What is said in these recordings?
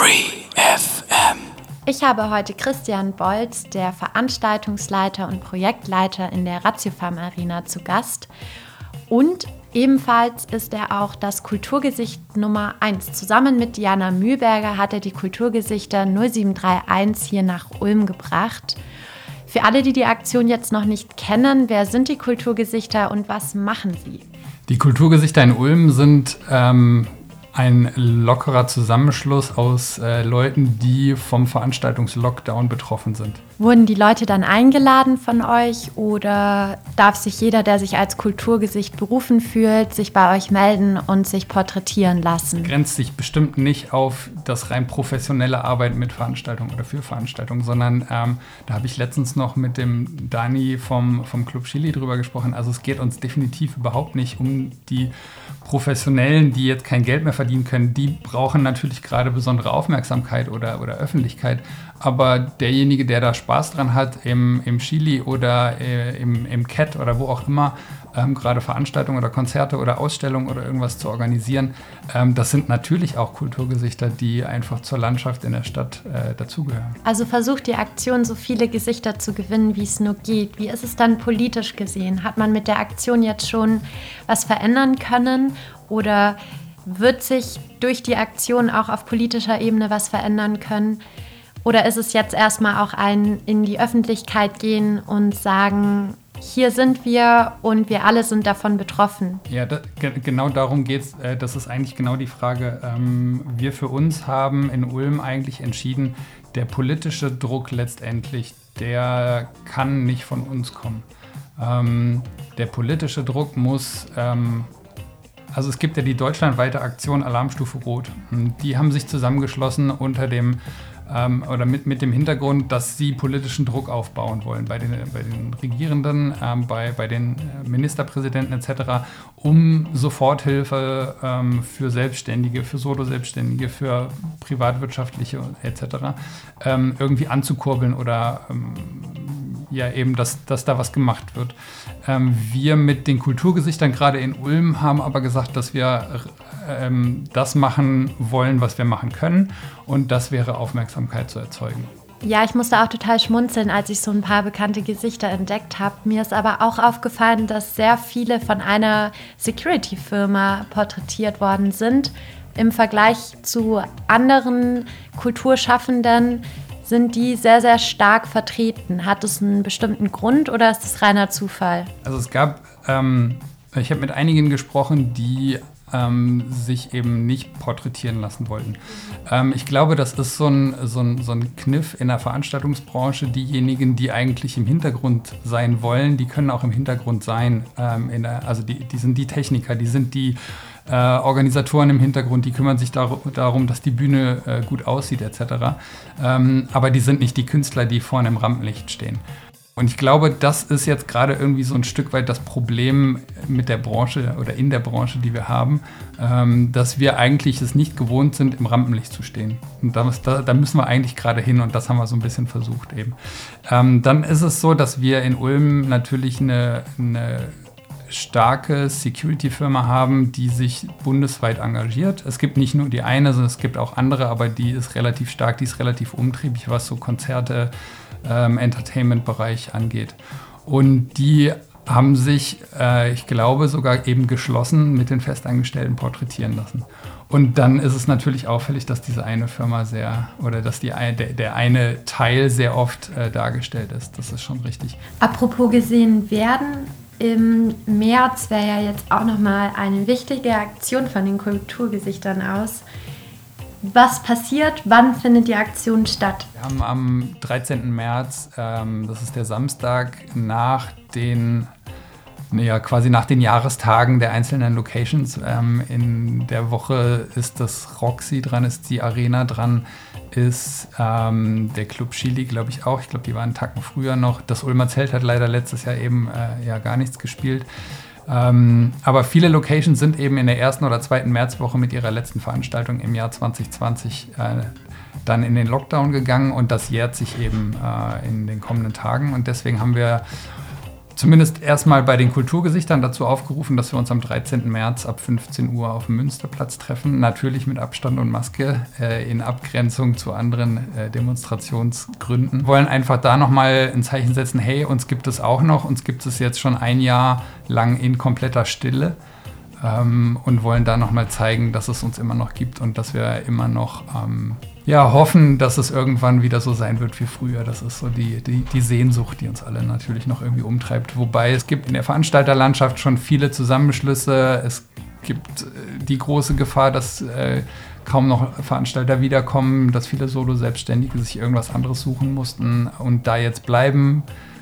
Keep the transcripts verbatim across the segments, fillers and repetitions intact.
Free F M. Ich habe heute Christian Bolz, der Veranstaltungsleiter und Projektleiter in der Ratiofarm Arena, zu Gast. Und ebenfalls ist er auch das Kulturgesicht Nummer eins. Zusammen mit Diana Mühlberger hat er die Kulturgesichter null sieben drei eins hier nach Ulm gebracht. Für alle, die die Aktion jetzt noch nicht kennen, wer sind die Kulturgesichter und was machen sie? Die Kulturgesichter in Ulm sind ähm, ein lockerer Zusammenschluss aus äh, Leuten, die vom Veranstaltungslockdown betroffen sind. Wurden die Leute dann eingeladen von euch oder darf sich jeder, der sich als Kulturgesicht berufen fühlt, sich bei euch melden und sich porträtieren lassen? Grenzt sich bestimmt nicht auf das rein professionelle Arbeiten mit Veranstaltungen oder für Veranstaltungen, sondern ähm, da habe ich letztens noch mit dem Dani vom, vom Club Chili drüber gesprochen. Also es geht uns definitiv überhaupt nicht um die Professionellen, die jetzt kein Geld mehr verdienen können. Die brauchen natürlich gerade besondere Aufmerksamkeit oder, oder Öffentlichkeit. Aber derjenige, der da Spaß dran hat, im, im Chili oder äh, im, im Cat oder wo auch immer, ähm, gerade Veranstaltungen oder Konzerte oder Ausstellungen oder irgendwas zu organisieren, ähm, das sind natürlich auch Kulturgesichter, die einfach zur Landschaft in der Stadt äh, dazugehören. Also versucht die Aktion, so viele Gesichter zu gewinnen, wie es nur geht. Wie ist es dann politisch gesehen? Hat man mit der Aktion jetzt schon was verändern können oder wird sich durch die Aktion auch auf politischer Ebene was verändern können? Oder ist es jetzt erstmal auch ein in die Öffentlichkeit gehen und sagen, hier sind wir und wir alle sind davon betroffen? Ja, da, ge- genau darum geht es. Äh, das ist eigentlich genau die Frage. Ähm, wir für uns haben in Ulm eigentlich entschieden, der politische Druck letztendlich, der kann nicht von uns kommen. Ähm, der politische Druck muss... Ähm, Also es gibt ja die deutschlandweite Aktion Alarmstufe Rot. Die haben sich zusammengeschlossen unter dem ähm, oder mit, mit dem Hintergrund, dass sie politischen Druck aufbauen wollen bei den, bei den Regierenden, ähm, bei, bei den Ministerpräsidenten et cetera, um Soforthilfe ähm, für Selbstständige, für Solo-Selbstständige, für privatwirtschaftliche et cetera ähm, irgendwie anzukurbeln oder ähm, ja eben, dass, dass da was gemacht wird. Ähm, wir mit den Kulturgesichtern gerade in Ulm haben aber gesagt, dass wir ähm, das machen wollen, was wir machen können, und das wäre Aufmerksamkeit zu erzeugen. Ja, ich musste auch total schmunzeln, als ich so ein paar bekannte Gesichter entdeckt habe. Mir ist aber auch aufgefallen, dass sehr viele von einer Security-Firma porträtiert worden sind. Im Vergleich zu anderen Kulturschaffenden sind die sehr, sehr stark vertreten. Hat es einen bestimmten Grund oder ist es reiner Zufall? Also es gab, ähm, ich habe mit einigen gesprochen, die ähm, sich eben nicht porträtieren lassen wollten. Ähm, ich glaube, das ist so ein, so, ein, so ein Kniff in der Veranstaltungsbranche. Diejenigen, die eigentlich im Hintergrund sein wollen, die können auch im Hintergrund sein. Ähm, in der, also die, die sind die Techniker, die sind die Äh, Organisatoren im Hintergrund, die kümmern sich dar- darum, dass die Bühne äh, gut aussieht et cetera. Ähm, aber die sind nicht die Künstler, die vorne im Rampenlicht stehen. Und ich glaube, das ist jetzt gerade irgendwie so ein Stück weit das Problem mit der Branche oder in der Branche, die wir haben, ähm, dass wir eigentlich es nicht gewohnt sind, im Rampenlicht zu stehen. Und da, da, da müssen wir eigentlich gerade hin, und das haben wir so ein bisschen versucht eben. Ähm, dann ist es so, dass wir in Ulm natürlich eine, eine starke Security-Firma haben, die sich bundesweit engagiert. Es gibt nicht nur die eine, sondern es gibt auch andere, aber die ist relativ stark, die ist relativ umtriebig, was so Konzerte, ähm, Entertainment-Bereich angeht. Und die haben sich, äh, ich glaube, sogar eben geschlossen mit den Festangestellten porträtieren lassen. Und dann ist es natürlich auffällig, dass diese eine Firma sehr, oder dass die, der, der eine Teil sehr oft äh, dargestellt ist. Das ist schon richtig. Apropos gesehen werden, im März wäre ja jetzt auch nochmal eine wichtige Aktion von den Kulturgesichtern aus. Was passiert? Wann findet die Aktion statt? Wir haben am dreizehnten März, ähm, das ist der Samstag, nach den, ja, quasi nach den Jahrestagen der einzelnen Locations. Ähm, in der Woche ist das Roxy dran, ist die Arena dran, ist ähm, der Club Chili, glaube ich auch. Ich glaube, die waren einen Tacken früher noch. Das Ulmer Zelt hat leider letztes Jahr eben äh, ja gar nichts gespielt. Ähm, aber viele Locations sind eben in der ersten oder zweiten Märzwoche mit ihrer letzten Veranstaltung im Jahr zwanzig zwanzig äh, dann in den Lockdown gegangen, und das jährt sich eben äh, in den kommenden Tagen. Und deswegen haben wir zumindest erstmal bei den Kulturgesichtern dazu aufgerufen, dass wir uns am dreizehnten März ab fünfzehn Uhr auf dem Münsterplatz treffen. Natürlich mit Abstand und Maske äh, in Abgrenzung zu anderen äh, Demonstrationsgründen. Wir wollen einfach da nochmal ein Zeichen setzen, hey, uns gibt es auch noch, uns gibt es jetzt schon ein Jahr lang in kompletter Stille. Ähm, und wollen da nochmal zeigen, dass es uns immer noch gibt und dass wir immer noch ähm, ja, hoffen, dass es irgendwann wieder so sein wird wie früher. Das ist so die, die, die Sehnsucht, die uns alle natürlich noch irgendwie umtreibt. Wobei es gibt in der Veranstalterlandschaft schon viele Zusammenschlüsse. Es gibt äh, die große Gefahr, dass äh, kaum noch Veranstalter wiederkommen, dass viele Solo-Selbstständige sich irgendwas anderes suchen mussten und da jetzt bleiben.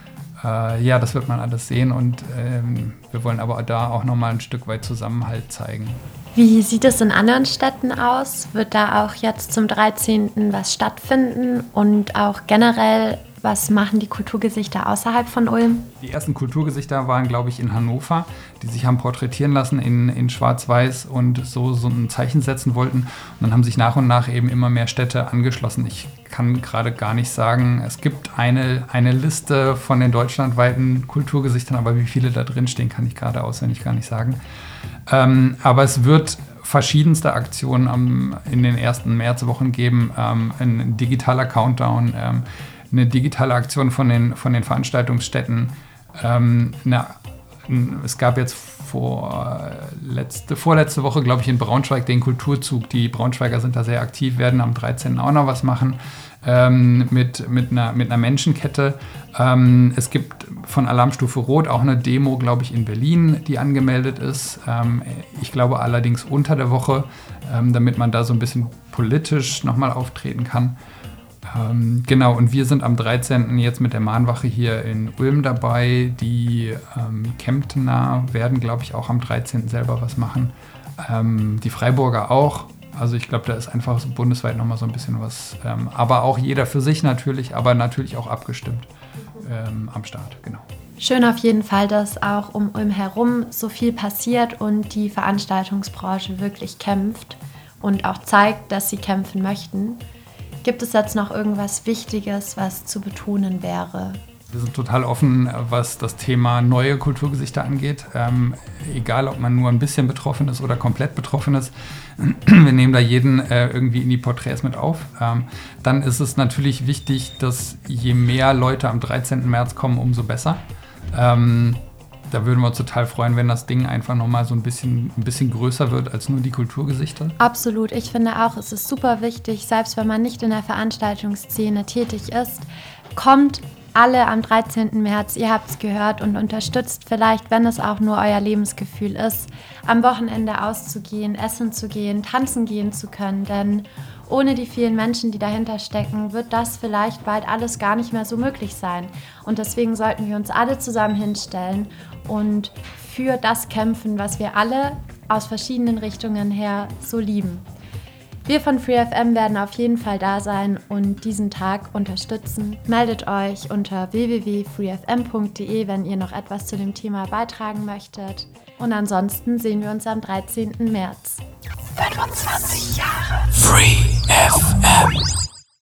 Äh, ja, das wird man alles sehen und ähm, wir wollen aber da auch nochmal ein Stück weit Zusammenhalt zeigen. Wie sieht es in anderen Städten aus? Wird da auch jetzt zum dreizehnten was stattfinden und auch generell, was machen die Kulturgesichter außerhalb von Ulm? Die ersten Kulturgesichter waren, glaube ich, in Hannover, die sich haben porträtieren lassen in, in Schwarz-Weiß und so, so ein Zeichen setzen wollten. Und dann haben sich nach und nach eben immer mehr Städte angeschlossen. Ich kann gerade gar nicht sagen, es gibt eine, eine Liste von den deutschlandweiten Kulturgesichtern, aber wie viele da drin stehen, kann ich gerade auswendig gar nicht sagen. Ähm, aber es wird verschiedenste Aktionen am, in den ersten Märzwochen geben. Ähm, ein digitaler Countdown, ähm, eine digitale Aktion von den, von den Veranstaltungsstätten. Ähm, eine, es gab jetzt vor, letzte, vorletzte Woche, glaube ich, in Braunschweig den Kulturzug. Die Braunschweiger sind da sehr aktiv, werden am dreizehnten auch noch was machen ähm, mit, mit, einer, mit einer Menschenkette. Ähm, es gibt von Alarmstufe Rot auch eine Demo, glaube ich, in Berlin, die angemeldet ist. Ähm, ich glaube allerdings unter der Woche, ähm, damit man da so ein bisschen politisch nochmal auftreten kann. Ähm, genau, und wir sind am dreizehnten jetzt mit der Mahnwache hier in Ulm dabei. Die ähm, Kemptener werden, glaube ich, auch am dreizehnten selber was machen. Ähm, die Freiburger auch. Also ich glaube, da ist einfach so bundesweit nochmal so ein bisschen was. Ähm, aber auch jeder für sich natürlich, aber natürlich auch abgestimmt ähm, am Start, genau. Schön auf jeden Fall, dass auch um Ulm herum so viel passiert und die Veranstaltungsbranche wirklich kämpft und auch zeigt, dass sie kämpfen möchten. Gibt es jetzt noch irgendwas Wichtiges, was zu betonen wäre? Wir sind total offen, was das Thema neue Kulturgesichter angeht. Ähm, egal, ob man nur ein bisschen betroffen ist oder komplett betroffen ist. Wir nehmen da jeden äh, irgendwie in die Porträts mit auf. Ähm, dann ist es natürlich wichtig, dass je mehr Leute am dreizehnten März kommen, umso besser. Ähm, Da würden wir uns total freuen, wenn das Ding einfach nochmal so ein bisschen, ein bisschen größer wird als nur die Kulturgesichter. Absolut. Ich finde auch, es ist super wichtig, selbst wenn man nicht in der Veranstaltungsszene tätig ist, kommt alle am dreizehnten März, ihr habt es gehört, und unterstützt vielleicht, wenn es auch nur euer Lebensgefühl ist, am Wochenende auszugehen, essen zu gehen, tanzen gehen zu können, denn ohne die vielen Menschen, die dahinter stecken, wird das vielleicht bald alles gar nicht mehr so möglich sein. Und deswegen sollten wir uns alle zusammen hinstellen und für das kämpfen, was wir alle aus verschiedenen Richtungen her so lieben. Wir von Free F M werden auf jeden Fall da sein und diesen Tag unterstützen. Meldet euch unter w w w punkt free f m punkt d e, wenn ihr noch etwas zu dem Thema beitragen möchtet. Und ansonsten sehen wir uns am dreizehnten März. fünfundzwanzig Jahre Free F M.